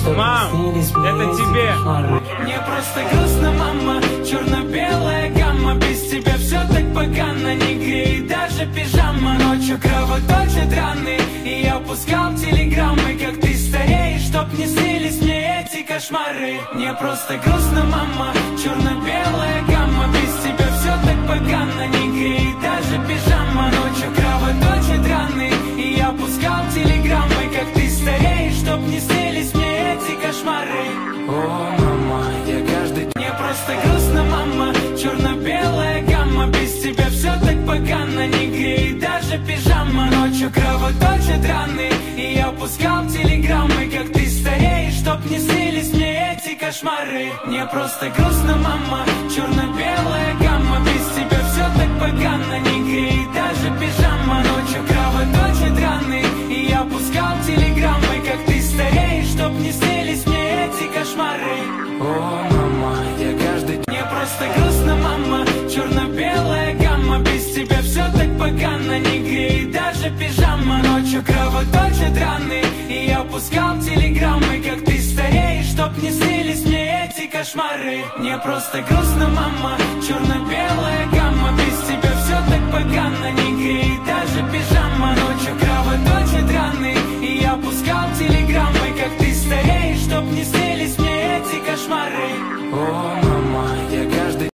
Мам, это тебе. Мне просто грустно, мама, черно-белая гамма. Без тебя все так погано, не греет даже пижама. Ночью кровоточат раны, и я пускал телеграммы, как ты стареешь, чтоб не снились мне эти кошмары. Мне просто грустно, мама, черно-белая гамма. Без тебя все так погано, не греет даже пижама. Ночью кровоточат раны, и я пускал телеграммы, как ты стареешь, чтоб не снились мне эти кошмары. О, мама, я каждый... Мне просто грустно, мама, черно-белая гамма. Без тебя все так погано, не греет даже пижама. Ночью кровоточат раны, и я пускал телеграммы, как ты стареешь, чтоб не снились мне эти кошмары. Мне просто грустно, мама, черно-белая гамма. Без тебя все так погано, не греет даже пижама. Ночью кровоточат раны, и я пускал телеграммы, как ты стареешь, чтоб не снились мне эти кошмары. О, мама, я каждый... Мне просто грустно, мама, черно-белая гамма. Без тебя все так погано, не греет даже пижама. Ночью кровоточат раны, и я пускал телеграммы, как ты стареешь, чтоб не снились мне эти кошмары. Мне просто грустно, мама, черно-белая гамма. Без тебя все так погано, не греет даже пижама. Ночью